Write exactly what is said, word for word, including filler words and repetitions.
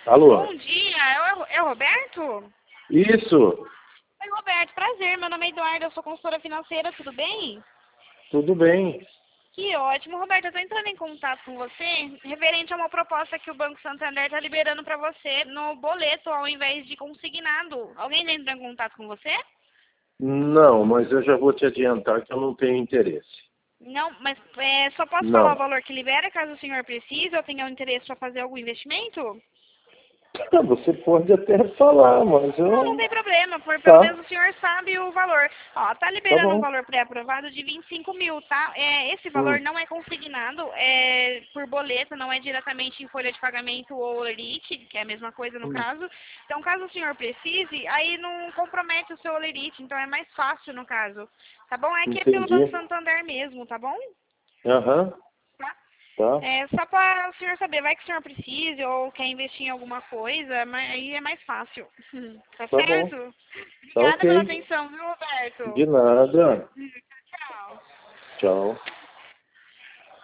Alô? Bom dia, é o, é o Roberto? Isso, Oi, Roberto, prazer, meu nome é Eduardo, eu sou consultora financeira, tudo bem? tudo bem. Que ótimo, Roberto, eu estou entrando em contato com você referente a uma proposta que o Banco Santander está liberando para você no boleto ao invés de consignado. Alguém já entrou em contato com você? Não, mas eu já vou te adiantar que eu não tenho interesse. Não, mas é, só posso falar o Não. valor que libera caso o senhor precise ou tenha um interesse para fazer algum investimento? Ah, você pode até falar, mas Não, não eu... tem problema, por, pelo Tá, menos o senhor sabe o valor. Ó, tá tá liberando um bom. valor pré-aprovado de vinte e cinco mil, tá? É, esse valor Hum, não é consignado, é por boleto, não é diretamente em folha de pagamento ou olerite, que é a mesma coisa no hum, caso. Então, caso o senhor precise, aí não compromete o seu olerite, então é mais fácil no caso. Tá bom? É que é pelo Banco entendi. Santander mesmo, tá bom? Aham, Tá? tá, É, só para o senhor saber, vai que o senhor precise ou quer investir em alguma coisa, mas aí é mais fácil. Tá tá bom. certo? Tá Obrigada pela ok. atenção, viu, Roberto? De nada. Tchau. Tchau.